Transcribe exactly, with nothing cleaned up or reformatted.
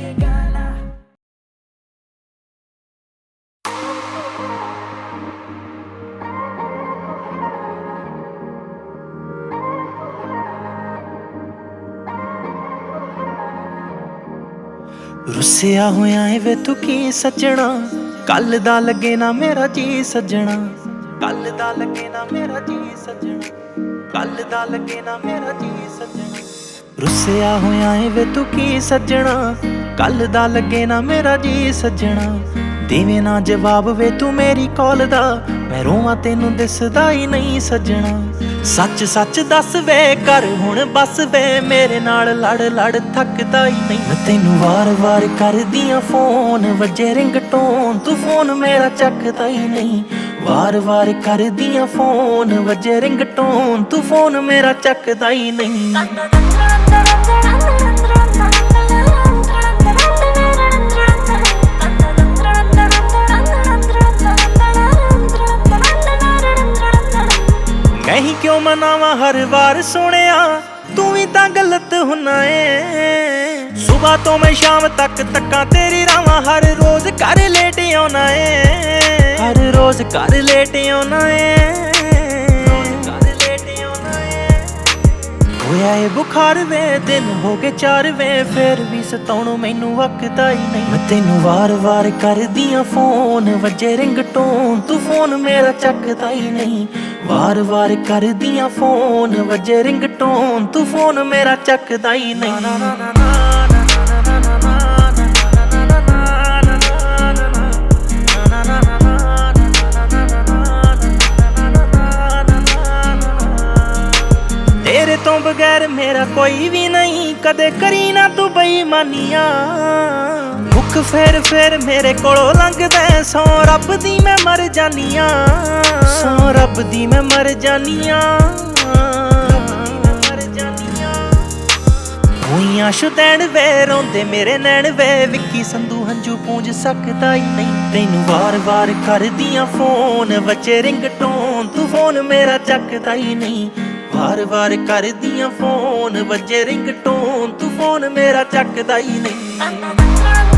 ਰੁੱਸਿਆ ਹੋਇਆ ਏ ਵੇ ਤੂੰ ਕੀ ਸੱਜਣਾ, ਕੱਲ ਦਾ ਲੱਗੇ ਨਾ ਮੇਰਾ ਜੀ ਸੱਜਣਾ, ਕੱਲ ਦਾ ਲੱਗੇ ਨਾ ਮੇਰਾ ਜੀ ਸੱਜਣਾ, ਕੱਲ ਦਾ ਲੱਗੇ ਨਾ ਮੇਰਾ ਜੀ ਸੱਜਣਾ। ਰੁੱਸਿਆ ਹੋਇਆ ਏ ਵੇ ਤੂੰ ਕੀ ਸੱਜਣਾ, ਕੱਲ ਦਾ ਲੱਗੇ ਨਾ ਮੇਰਾ ਜੀ ਸੱਜਣਾ। ਦੇਵੇਂ ਨਾ ਜਵਾਬ ਵੇ ਤੂੰ ਮੇਰੀ ਕਾਲ ਦਾ, ਮੈਂ ਰੋਵਾਂ ਤੈਨੂੰ ਦਿਸਦਾ ਹੀ ਨਹੀਂ ਸੱਜਣਾ। ਸੱਚ ਸੱਚ ਦੱਸ ਵੇ ਕਰ ਹੁਣ ਬਸ ਵੇ, ਮੇਰੇ ਨਾਲ ਲੜ ਲੜ ਥੱਕਦਾ ਹੀ ਨਹੀਂ। ਮੈਂ ਤੈਨੂੰ ਵਾਰ ਵਾਰ ਕਰਦੀਆਂ ਫੋਨ, ਵੱਜੇ ਰਿੰਗਟੋਨ ਤੂੰ ਫੋਨ ਮੇਰਾ ਚੱਕਦਾ ਹੀ ਨਹੀਂ। ਵਾਰ ਵਾਰ ਕਰਦੀਆਂ ਫੋਨ, ਵੱਜੇ ਰਿੰਗਟੋਨ ਤੂੰ ਫੋਨ ਮੇਰਾ ਚੱਕਦਾ ਹੀ ਨਹੀਂ। ਨਹੀਂ ਕਿਉਂ ਮਨਾਵਾਂ ਹਰ ਵਾਰ ਸੋਹਣਿਆ, ਤੂੰ ਵੀ ਤਾਂ ਗਲਤ ਹੁੰਨਾ ਏ। ਸੁਬਾਹ ਤੋਂ ਮੈਂ ਸ਼ਾਮ ਤੱਕ ਤੱਕਾਂ ਤੇਰੀ ਰਾਵਾਂ, ਹਰ ਰੋਜ਼ ਘਰ ਲੇਟ ਆਉਣਾ ਏ, ਹਰ ਰੋਜ਼ ਘਰ ਲੇਟ ਆਉਣਾ ਏ, ਘਰ ਲੇਟ ਆਉਣਾ ਏ। ਹੋਇਆ ਏ ਬੁਖਾਰ ਵੇ ਦਿਨ ਹੋ ਗਏ ਚਾਰ ਵੇ, ਫੇਰ ਵੀ ਸਤਾਉਣੋਂ ਮੈਨੂੰ ਵਕਦਾ ਹੀ ਨਹੀਂ। ਮੈਂ ਤੈਨੂੰ ਵਾਰ ਵਾਰ ਕਰਦੀਆਂ ਫੋਨ, ਵੱਜੇ ਰਿੰਗਟੋਨ ਤੂੰ ਫੋਨ ਮੇਰਾ ਚੱਕਦਾ ਹੀ ਨਹੀਂ। ਵਾਰ ਵਾਰ ਕਰਦੀਆਂ ਫੋਨ, ਵੱਜੇ ਰਿੰਗਟੋਨ ਤੂੰ ਫੋਨ ਮੇਰਾ ਚੱਕਦਾ ਹੀ ਨਹੀਂ। ਤੇਰੇ ਤੋਂ ਬਗੈਰ ਮੇਰਾ ਕੋਈ ਵੀ ਨਹੀਂ, ਕਦੇ ਕਰੀ ਨਾ ਤੂੰ ਬੇਈਮਾਨੀਆਂ। ਮੁੱਖ ਫੇਰ ਫੇਰ ਮੇਰੇ ਕੋਲੋਂ ਲੰਘਦਾ, ਸੌ ਰੱਬ ਦੀ ਮੈਂ ਮਰ ਜਾਨੀਆਂ, ਸੌ ਰੱਬ ਦੀ ਮੈਂ ਮਰ ਜਾਨੀਆਂ। ਹੋਈਆਂ ਸ਼ੁਤੈਣ ਵੇ ਰੋਂਦੇ ਮੇਰੇ ਨੈਣ ਵੇ, ਵਿੱਕੀ ਸੰਧੂ ਹੰਝੂ ਪੂੰਝ ਸਕਦਾ ਹੀ ਨਹੀਂ। ਤੈਨੂੰ ਵਾਰ ਵਾਰ ਕਰਦੀਆਂ ਫੋਨ, ਵੱਜੇ ਰਿੰਗਟੋਨ ਤੂੰ ਫੋਨ ਮੇਰਾ ਚੱਕਦਾ ਹੀ ਨਹੀਂ। ਵਾਰ ਵਾਰ ਕਰਦੀਆਂ ਫੋਨ, ਵੱਜੇ ਰਿੰਗਟੋਨ ਤੂੰ ਫੋਨ ਮੇਰਾ ਚੱਕਦਾ ਹੀ ਨਹੀਂ।